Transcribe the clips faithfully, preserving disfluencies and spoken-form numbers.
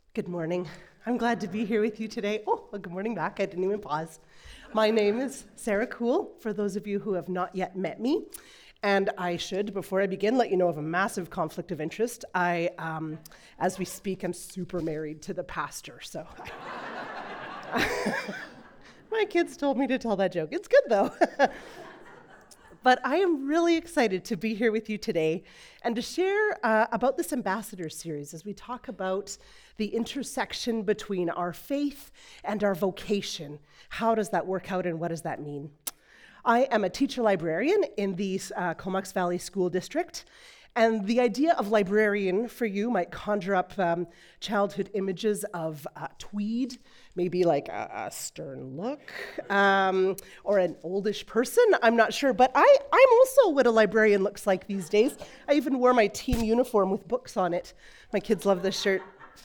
Good morning. I'm glad to be here with you today. Oh, well, good morning back. I didn't even pause. My name is Sarah Cool, for those of you who have not yet met me. And I should, before I begin, let you know of a massive conflict of interest. I, um, as we speak, I'm super married to the pastor, so. My kids told me to tell that joke. It's good, though. But I am really excited to be here with you today and to share uh, about this Ambassador series as we talk about the intersection between our faith and our vocation. How does that work out and what does that mean? I am a teacher librarian in the uh, Comox Valley School District, and the idea of librarian for you might conjure up um, childhood images of uh, tweed, maybe like a, a stern look, um, or an oldish person, I'm not sure. But I, I'm also what a librarian looks like these days. I even wore my team uniform with books on it. My kids love this shirt.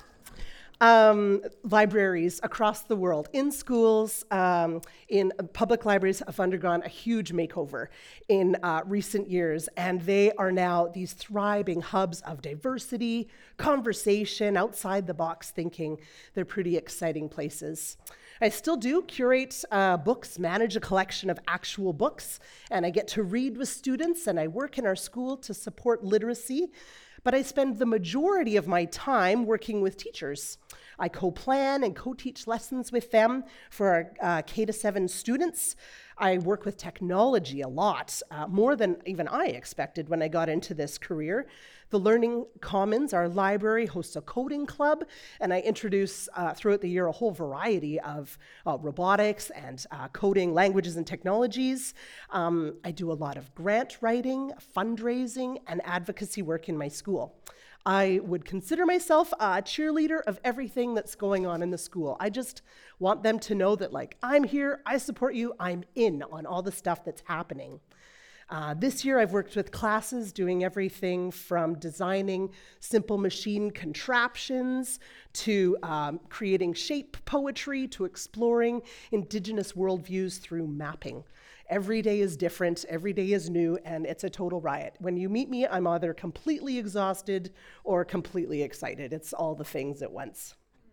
Um, libraries across the world, in schools, um, in public libraries, have undergone a huge makeover in uh, recent years, and they are now these thriving hubs of diversity, conversation, outside-the-box thinking. They're pretty exciting places. I still do curate uh, books, manage a collection of actual books, and I get to read with students, and I work in our school to support literacy. But I spend the majority of my time working with teachers. I co-plan and co-teach lessons with them for our uh, K to seven students. I work with technology a lot, uh, more than even I expected when I got into this career. The Learning Commons, our library, hosts a coding club, and I introduce uh, throughout the year a whole variety of uh, robotics and uh, coding languages and technologies. Um, I do a lot of grant writing, fundraising, and advocacy work in my school. I would consider myself a cheerleader of everything that's going on in the school. I just want them to know that, like, I'm here, I support you, I'm in on all the stuff that's happening. Uh, this year I've worked with classes doing everything from designing simple machine contraptions to um, creating shape poetry to exploring Indigenous worldviews through mapping. Every day is different, every day is new, and it's a total riot. When you meet me, I'm either completely exhausted or completely excited. It's all the things at once.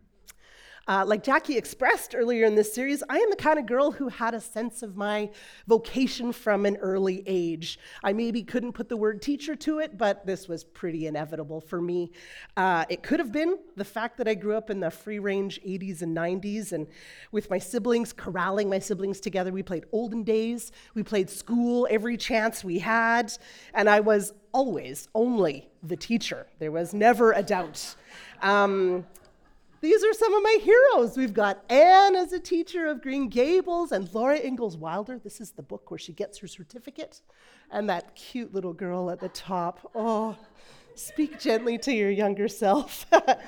Uh, like Jackie expressed earlier in this series, I am the kind of girl who had a sense of my vocation from an early age. I maybe couldn't put the word teacher to it, but this was pretty inevitable for me. Uh, it could have been the fact that I grew up in the free-range eighties and nineties, and with my siblings, corralling my siblings together, we played olden days, we played school every chance we had, and I was always only the teacher. There was never a doubt. Um, These are some of my heroes. We've got Anne as a teacher of Green Gables and Laura Ingalls Wilder. This is the book where she gets her certificate. And that cute little girl at the top. Oh, speak gently to your younger self.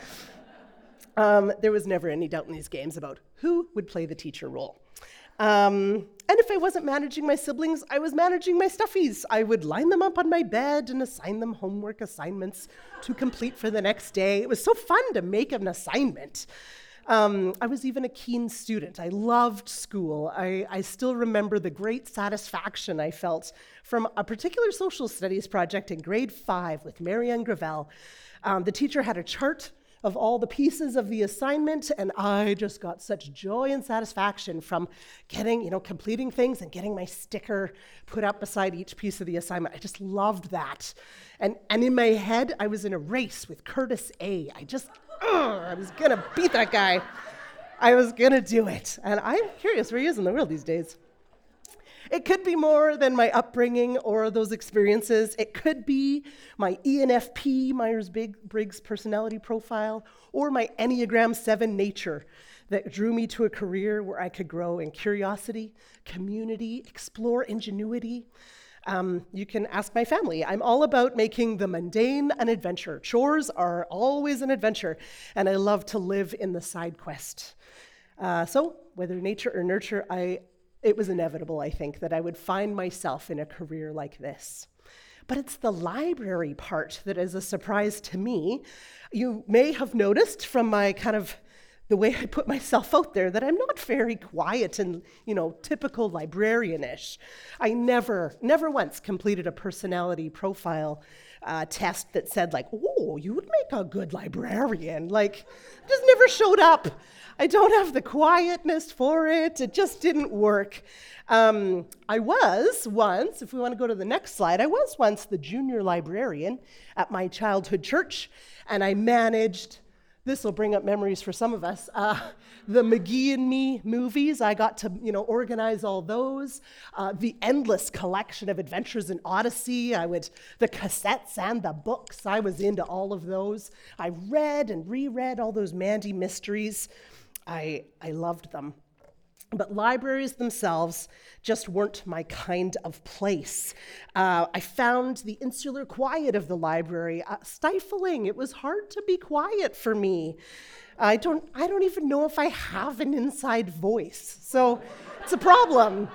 um, there was never any doubt in these games about who would play the teacher role. Um, and if I wasn't managing my siblings, I was managing my stuffies. I would line them up on my bed and assign them homework assignments to complete for the next day. It was so fun to make an assignment. Um, I was even a keen student. I loved school. I, I still remember the great satisfaction I felt from a particular social studies project in grade five with Marianne Gravel. Um, the teacher had a chart of all the pieces of the assignment, and I just got such joy and satisfaction from getting, you know, completing things and getting my sticker put up beside each piece of the assignment. I just loved that. And, and in my head, I was in a race with Curtis A. I just, ugh, I was gonna beat that guy. I was gonna do it. And I'm curious where he is in the world these days. It could be more than my upbringing or those experiences. It could be my E N F P, Myers-Briggs personality profile, or my Enneagram seven nature that drew me to a career where I could grow in curiosity, community, explore ingenuity. Um, you can ask my family. I'm all about making the mundane an adventure. Chores are always an adventure, and I love to live in the side quest. Uh, so whether nature or nurture, I It was inevitable, I think, that I would find myself in a career like this. But it's the library part that is a surprise to me. You may have noticed from my kind of the way I put myself out there, that I'm not very quiet and, you know, typical librarian-ish. I never, never once completed a personality profile uh, test that said like, oh, you would make a good librarian. Like, just never showed up. I don't have the quietness for it. It just didn't work. Um, I was once, if we want to go to the next slide, I was once the junior librarian at my childhood church, and I managed, this will bring up memories for some of us, uh, the McGee and Me movies. I got to, you know, organize all those. Uh, the endless collection of Adventures in Odyssey. I would, the cassettes and the books, I was into all of those. I read and reread all those Mandy mysteries. I, I loved them. But libraries themselves just weren't my kind of place. Uh, I found the insular quiet of the library uh, stifling. It was hard to be quiet for me. I don't, I don't even know if I have an inside voice, so it's a problem.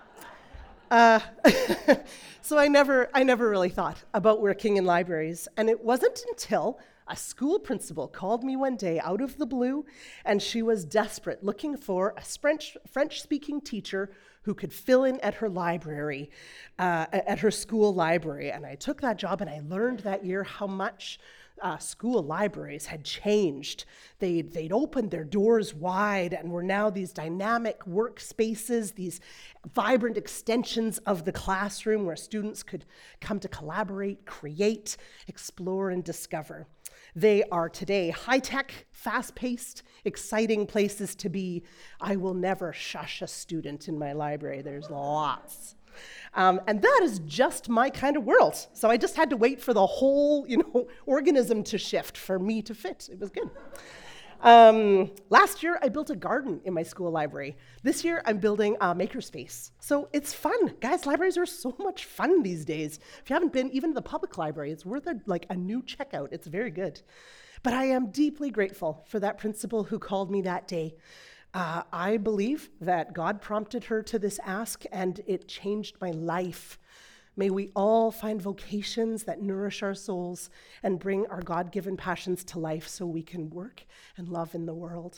Uh, so I never, I never really thought about working in libraries, and it wasn't until a school principal called me one day out of the blue, and she was desperate, looking for a French, French-speaking teacher who could fill in at her library, uh, at her school library. And I took that job, and I learned that year how much uh, school libraries had changed. They'd, they'd opened their doors wide and were now these dynamic workspaces, these vibrant extensions of the classroom where students could come to collaborate, create, explore, and discover. They are today high-tech, fast-paced, exciting places to be. I will never shush a student in my library. There's lots. Um, and that is just my kind of world. So I just had to wait for the whole, you know, organism to shift for me to fit. It was good. Um, last year, I built a garden in my school library. This year, I'm building a makerspace. So it's fun. Guys, libraries are so much fun these days. If you haven't been even to the public library, it's worth a, like a new checkout. It's very good. But I am deeply grateful for that principal who called me that day. Uh, I believe that God prompted her to this ask, and it changed my life. May we all find vocations that nourish our souls and bring our God-given passions to life so we can work and love in the world.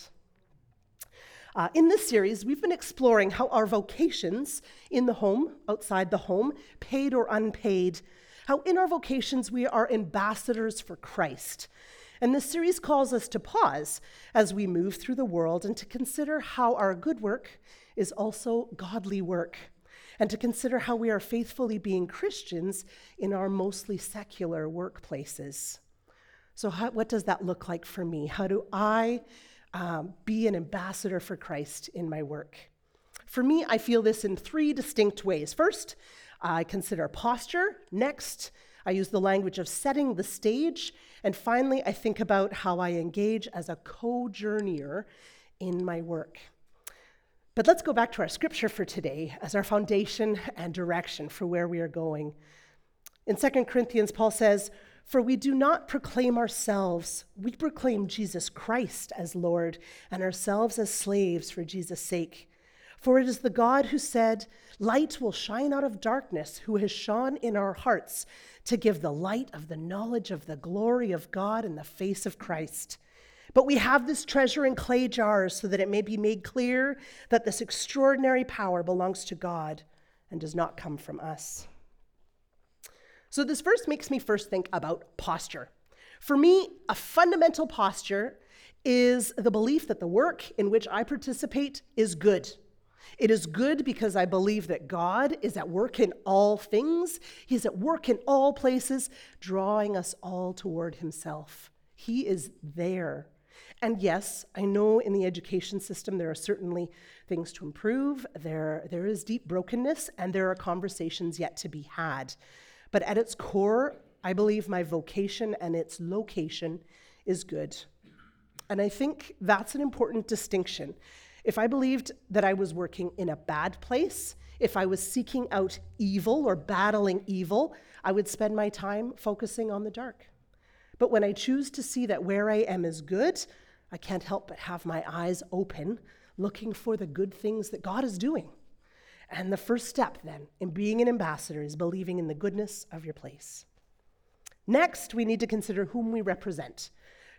Uh, in this series, we've been exploring how our vocations in the home, outside the home, paid or unpaid, how in our vocations we are ambassadors for Christ. And this series calls us to pause as we move through the world and to consider how our good work is also godly work, and to consider how we are faithfully being Christians in our mostly secular workplaces. So how, what does that look like for me? How do I um, be an ambassador for Christ in my work? For me, I feel this in three distinct ways. First, I consider posture. Next, I use the language of setting the stage. And finally, I think about how I engage as a co-journeyer in my work. But let's go back to our scripture for today as our foundation and direction for where we are going. In Second Corinthians, Paul says, "For we do not proclaim ourselves, we proclaim Jesus Christ as Lord, and ourselves as slaves for Jesus' sake. For it is the God who said, 'Light will shine out of darkness,' who has shone in our hearts to give the light of the knowledge of the glory of God in the face of Christ. But we have this treasure in clay jars so that it may be made clear that this extraordinary power belongs to God and does not come from us." So this verse makes me first think about posture. For me, a fundamental posture is the belief that the work in which I participate is good. It is good because I believe that God is at work in all things. He's at work in all places, drawing us all toward himself. He is there. And yes, I know in the education system there are certainly things to improve. There, there is deep brokenness, and there are conversations yet to be had. But at its core, I believe my vocation and its location is good. And I think that's an important distinction. If I believed that I was working in a bad place, if I was seeking out evil or battling evil, I would spend my time focusing on the dark. But when I choose to see that where I am is good, I can't help but have my eyes open, looking for the good things that God is doing. And the first step, then, in being an ambassador is believing in the goodness of your place. Next, we need to consider whom we represent.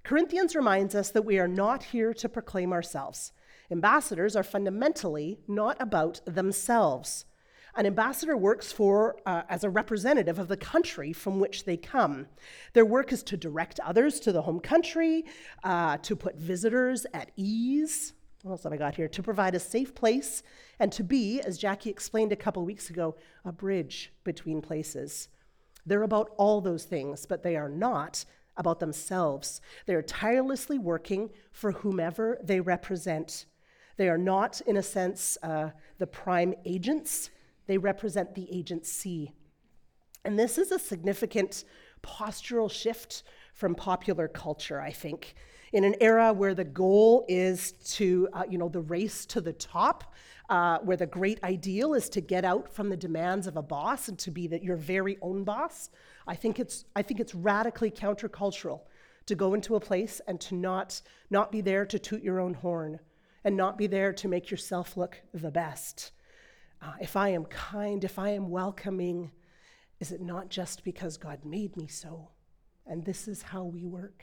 Corinthians reminds us that we are not here to proclaim ourselves. Ambassadors are fundamentally not about themselves. An ambassador works for uh, as a representative of the country from which they come. Their work is to direct others to the home country, uh, to put visitors at ease. What else have I got here? To provide a safe place and to be, as Jackie explained a couple weeks ago, a bridge between places. They're about all those things, but they are not about themselves. They are tirelessly working for whomever they represent. They are not, in a sense, uh, the prime agents. They represent the agency. And this is a significant postural shift from popular culture, I think. In an era where the goal is to, uh, you know, the race to the top, uh, where the great ideal is to get out from the demands of a boss and to be the, your very own boss, I think it's I think it's radically countercultural to go into a place and to not not be there to toot your own horn and not be there to make yourself look the best. Uh, if I am kind, if I am welcoming, is it not just because God made me so? And this is how we work.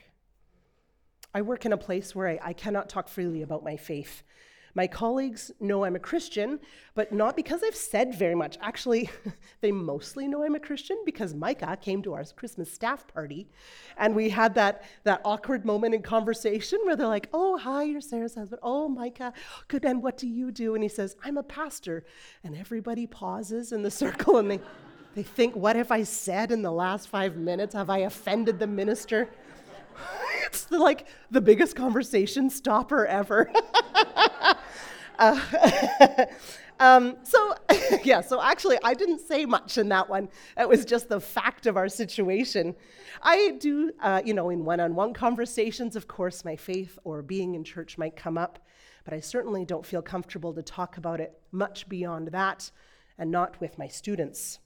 I work in a place where I, I cannot talk freely about my faith. My colleagues know I'm a Christian, but not because I've said very much. Actually, they mostly know I'm a Christian because Micah came to our Christmas staff party, and we had that, that awkward moment in conversation where they're like, oh, hi, you're Sarah's husband. Oh, Micah, good, and what do you do? And he says, I'm a pastor. And everybody pauses in the circle, and they, they think, what have I said in the last five minutes? Have I offended the minister? It's the, like the biggest conversation stopper ever. uh, um, so, yeah, so actually I didn't say much in that one. It was just the fact of our situation. I do, uh, you know, in one-on-one conversations, of course, my faith or being in church might come up, but I certainly don't feel comfortable to talk about it much beyond that, and not with my students.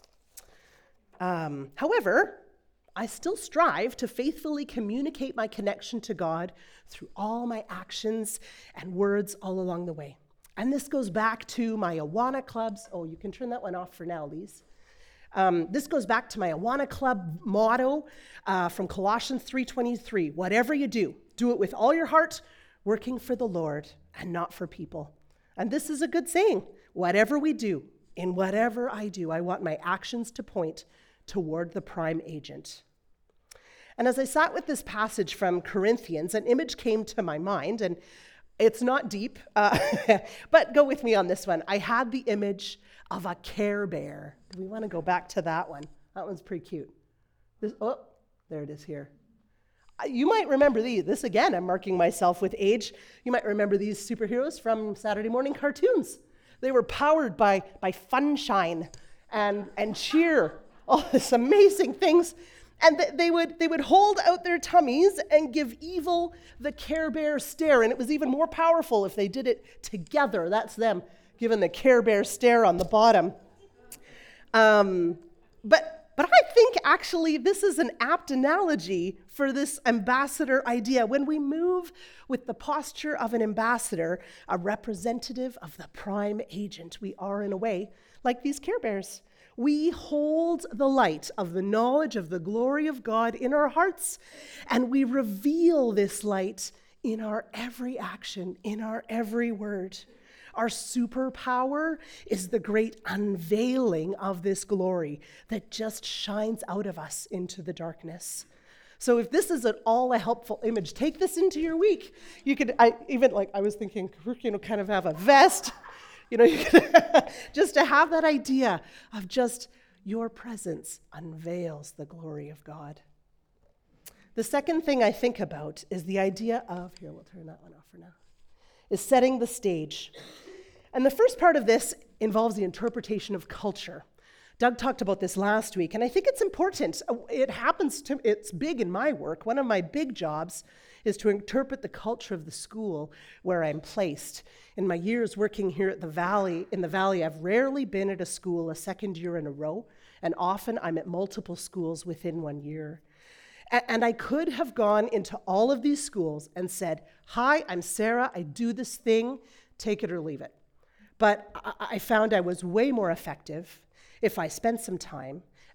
Um, however, I still strive to faithfully communicate my connection to God through all my actions and words all along the way. And this goes back to my Awana clubs. Oh, you can turn that one off for now, Lise. Um, this goes back to my Awana Club motto uh, from Colossians three twenty-three. Whatever you do, do it with all your heart, working for the Lord and not for people. And this is a good saying. Whatever we do, in whatever I do, I want my actions to point toward the prime agent. And as I sat with this passage from Corinthians, an image came to my mind, and it's not deep, uh, but go with me on this one. I had the image of a Care Bear. Do we want to go back to that one? That one's pretty cute. This, oh, there it is here. You might remember these. This, again, I'm marking myself with age. You might remember these superheroes from Saturday morning cartoons. They were powered by, by funshine and, and cheer, all these amazing things. And th- they would they would hold out their tummies and give evil the Care Bear stare. And it was even more powerful if they did it together. That's them giving the Care Bear stare on the bottom. Um, but, but I think actually this is an apt analogy for this ambassador idea. When we move with the posture of an ambassador, a representative of the prime agent, we are in a way like these Care Bears. We hold the light of the knowledge of the glory of God in our hearts, and we reveal this light in our every action, in our every word. Our superpower is the great unveiling of this glory that just shines out of us into the darkness. So if this is at all a helpful image, take this into your week. You could, I even like, I was thinking, you know, kind of have a vest. You know, you could just to have that idea of just your presence unveils the glory of God. The second thing I think about is the idea of, here, we'll turn that one off for now, is setting the stage. And the first part of this involves the interpretation of culture. Doug talked about this last week, and I think it's important. It happens to, it's big in my work. One of my big jobs is to interpret the culture of the school where I'm placed. In my years working here at the Valley, in the Valley, I've rarely been at a school a second year in a row, and often I'm at multiple schools within one year. A- and I could have gone into all of these schools and said, hi, I'm Sarah, I do this thing, take it or leave it. But I, I found I was way more effective if I spent some time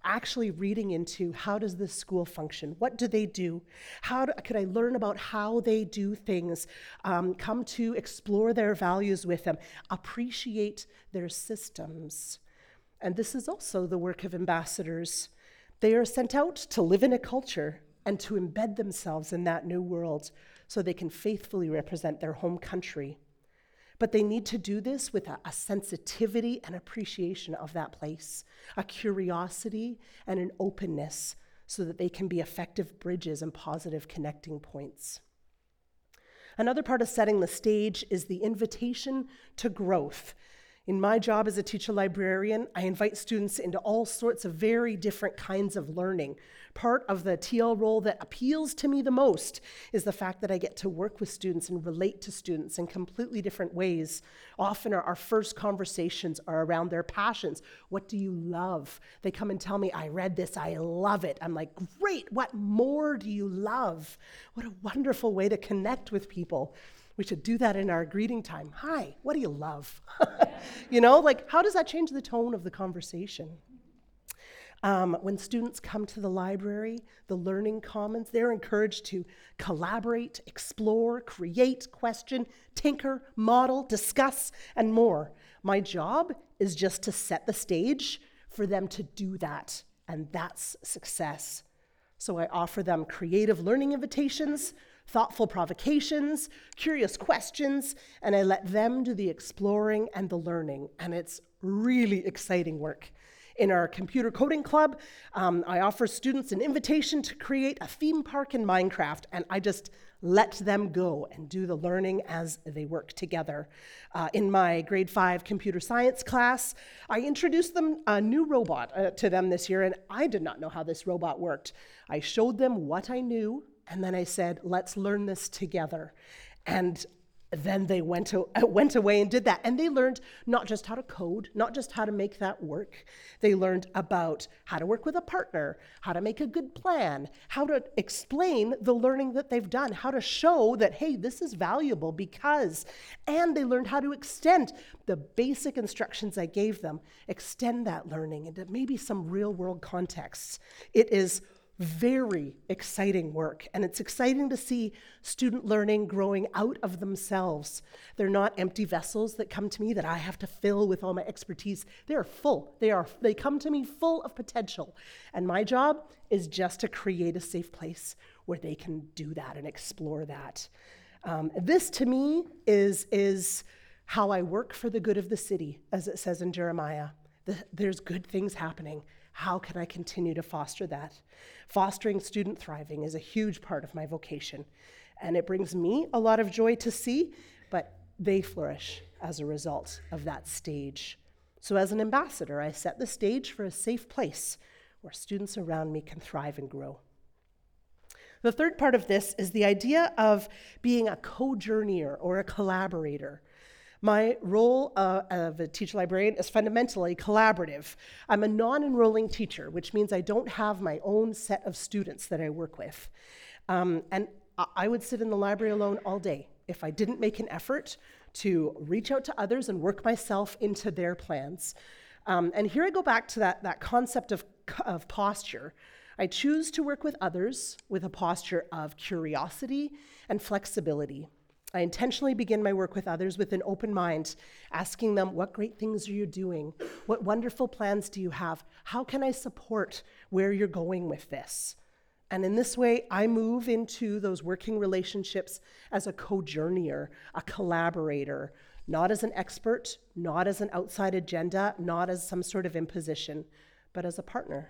actually reading into how does this school function? What do they do? How do, could I learn about how they do things? Um, come to explore their values with them, appreciate their systems. And this is also the work of ambassadors. They are sent out to live in a culture and to embed themselves in that new world so they can faithfully represent their home country. But they need to do this with a, a sensitivity and appreciation of that place, a curiosity and an openness so that they can be effective bridges and positive connecting points. Another part of setting the stage is the invitation to growth. In my job as a teacher librarian, I invite students into all sorts of very different kinds of learning. Part of the T L role that appeals to me the most is the fact that I get to work with students and relate to students in completely different ways. Often our, our first conversations are around their passions. What do you love? They come and tell me, I read this, I love it. I'm like, great, what more do you love? What a wonderful way to connect with people. We should do that in our greeting time. Hi, what do you love? You know, like, how does that change the tone of the conversation? Um, when students come to the library, the Learning Commons, they're encouraged to collaborate, explore, create, question, tinker, model, discuss, and more. My job is just to set the stage for them to do that, and that's success. So I offer them creative learning invitations, thoughtful provocations, curious questions, and I let them do the exploring and the learning, and it's really exciting work. In our computer coding club, um, I offer students an invitation to create a theme park in Minecraft, and I just let them go and do the learning as they work together. Uh, in my grade five computer science class, I introduced them a new robot uh, to them this year, and I did not know how this robot worked. I showed them what I knew, and then I said, let's learn this together. And then they went, to, uh, went away and did that. And they learned not just how to code, not just how to make that work. They learned about how to work with a partner, how to make a good plan, how to explain the learning that they've done, how to show that, hey, this is valuable because, and they learned how to extend the basic instructions I gave them, extend that learning into maybe some real world contexts. It is very exciting work, and it's exciting to see student learning growing out of themselves. They're not empty vessels that come to me that I have to fill with all my expertise. They're full. They are. They come to me full of potential, and my job is just to create a safe place where they can do that and explore that. Um, this, to me, is is how I work for the good of the city, as it says in Jeremiah. The, there's good things happening. How can I continue to foster that? Fostering student thriving is a huge part of my vocation, and it brings me a lot of joy to see, but they flourish as a result of that stage. So as an ambassador, I set the stage for a safe place where students around me can thrive and grow. The third part of this is the idea of being a co-journeyer or a collaborator. My role uh, of a teacher librarian is fundamentally collaborative. I'm a non-enrolling teacher, which means I don't have my own set of students that I work with. Um, and I would sit in the library alone all day if I didn't make an effort to reach out to others and work myself into their plans. Um, and here I go back to that, that concept of, of posture. I choose to work with others with a posture of curiosity and flexibility. I intentionally begin my work with others with an open mind, asking them, what great things are you doing? What wonderful plans do you have? How can I support where you're going with this? And in this way, I move into those working relationships as a co-journeyer, a collaborator, not as an expert, not as an outside agenda, not as some sort of imposition, but as a partner.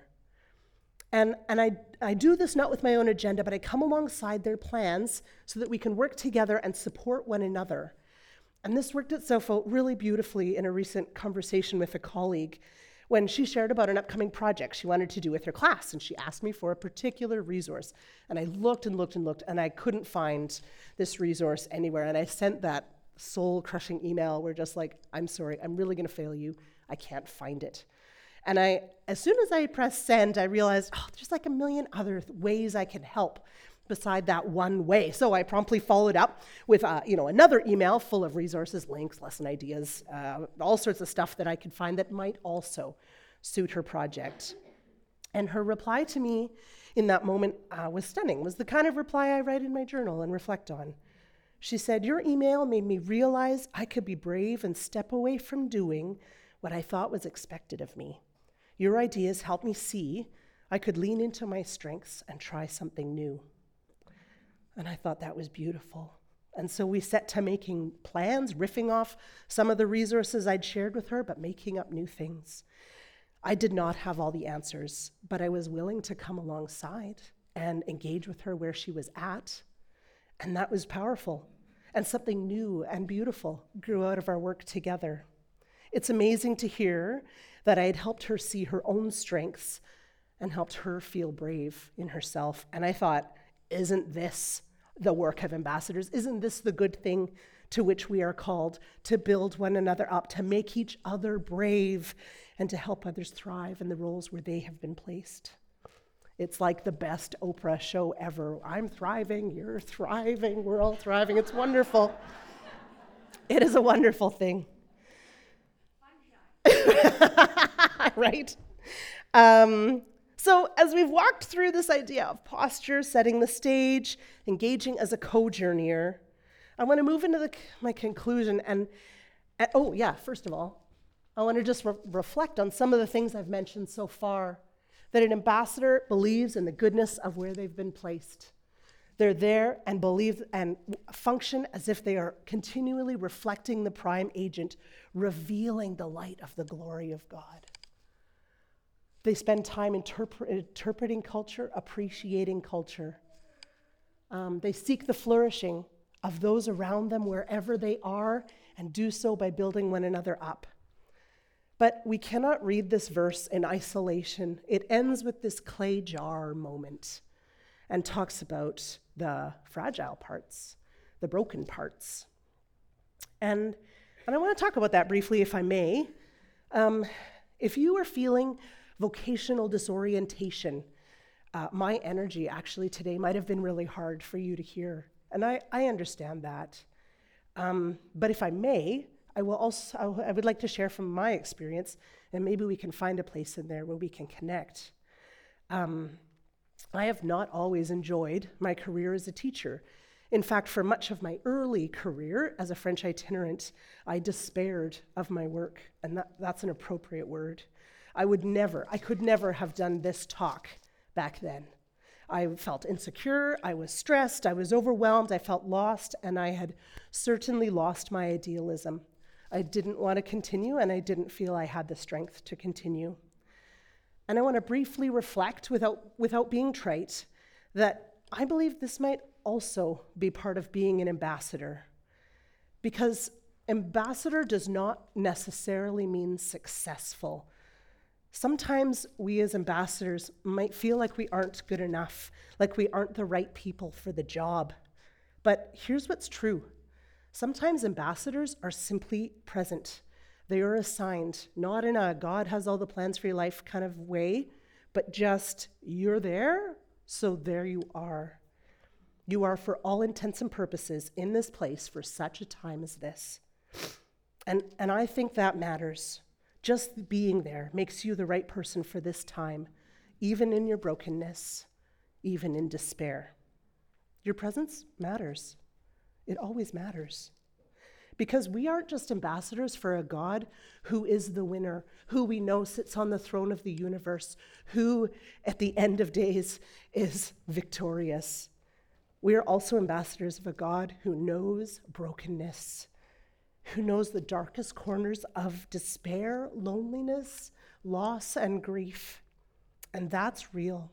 And, and I, I do this not with my own agenda, but I come alongside their plans so that we can work together and support one another. And this worked itself out really beautifully in a recent conversation with a colleague when she shared about an upcoming project she wanted to do with her class, and she asked me for a particular resource. And I looked and looked and looked, and I couldn't find this resource anywhere. And I sent that soul-crushing email where just like, I'm sorry, I'm really gonna fail you. I can't find it. And I, as soon as I pressed send, I realized, oh, there's like a million other th- ways I can help beside that one way. So I promptly followed up with, uh, you know, another email full of resources, links, lesson ideas, uh, all sorts of stuff that I could find that might also suit her project. And her reply to me in that moment uh, was stunning, was the kind of reply I write in my journal and reflect on. She said, "Your email made me realize I could be brave and step away from doing what I thought was expected of me. Your ideas helped me see I could lean into my strengths and try something new." And I thought that was beautiful. And so we set to making plans, riffing off some of the resources I'd shared with her, but making up new things. I did not have all the answers, but I was willing to come alongside and engage with her where she was at. And that was powerful. And something new and beautiful grew out of our work together. It's amazing to hear that I had helped her see her own strengths and helped her feel brave in herself. And I thought, isn't this the work of ambassadors? Isn't this the good thing to which we are called, to build one another up, to make each other brave, and to help others thrive in the roles where they have been placed? It's like the best Oprah show ever. I'm thriving, you're thriving, we're all thriving. It's wonderful. It is a wonderful thing. Right? Um, so as we've walked through this idea of posture, setting the stage, engaging as a co-journeyer, I want to move into the, my conclusion. And, and, oh yeah, first of all, I want to just re- reflect on some of the things I've mentioned so far, that an ambassador believes in the goodness of where they've been placed. They're there and believe and function as if they are continually reflecting the prime agent, revealing the light of the glory of God. They spend time interpre- interpreting culture, appreciating culture. Um, they seek the flourishing of those around them wherever they are, and do so by building one another up. But we cannot read this verse in isolation. It ends with this clay jar moment and talks about the fragile parts, the broken parts. And, and I want to talk about that briefly, if I may. Um, if you are feeling vocational disorientation, uh, my energy actually today might have been really hard for you to hear. And I, I understand that. Um, but if I may, I will also, I would like to share from my experience, and maybe we can find a place in there where we can connect. Um, I have not always enjoyed my career as a teacher. In fact, for much of my early career as a French itinerant, I despaired of my work, and that, that's an appropriate word. I would never, I could never have done this talk back then. I felt insecure, I was stressed, I was overwhelmed, I felt lost, and I had certainly lost my idealism. I didn't want to continue, and I didn't feel I had the strength to continue. And I want to briefly reflect, without, without being trite, that I believe this might also be part of being an ambassador. Because ambassador does not necessarily mean successful. Sometimes we as ambassadors might feel like we aren't good enough, like we aren't the right people for the job. But here's what's true. Sometimes ambassadors are simply present. They are assigned, not in a God has all the plans for your life kind of way, but just you're there, so there you are. You are, for all intents and purposes, in this place for such a time as this. And, and I think that matters. Just being there makes you the right person for this time, even in your brokenness, even in despair. Your presence matters. It always matters. Because we aren't just ambassadors for a God who is the winner, who we know sits on the throne of the universe, who at the end of days is victorious. We are also ambassadors of a God who knows brokenness, who knows the darkest corners of despair, loneliness, loss, and grief. And that's real.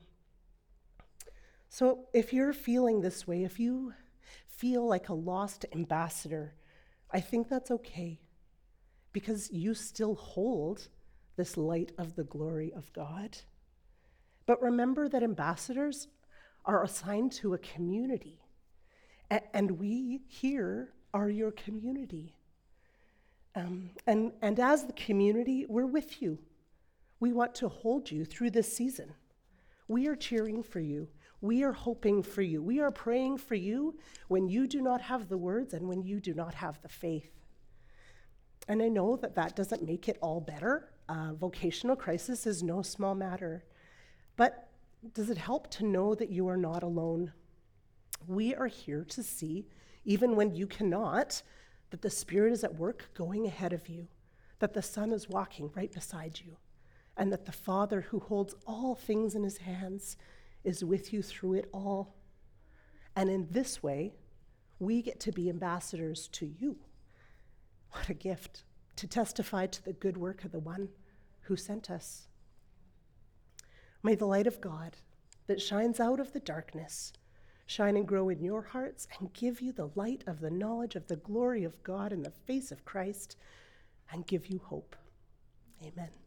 So if you're feeling this way, if you feel like a lost ambassador, I think that's okay, because you still hold this light of the glory of God. But remember that ambassadors are assigned to a community, a- and we here are your community. Um, and, and as the community, we're with you. We want to hold you through this season. We are cheering for you. We are hoping for you. We are praying for you when you do not have the words and when you do not have the faith. And I know that that doesn't make it all better. Uh, vocational crisis is no small matter. But does it help to know that you are not alone? We are here to see, even when you cannot, that the Spirit is at work going ahead of you, that the Son is walking right beside you, and that the Father, who holds all things in his hands, is with you through it all. And in this way, we get to be ambassadors to you. What a gift to testify to the good work of the one who sent us. May the light of God that shines out of the darkness shine and grow in your hearts and give you the light of the knowledge of the glory of God in the face of Christ and give you hope. Amen.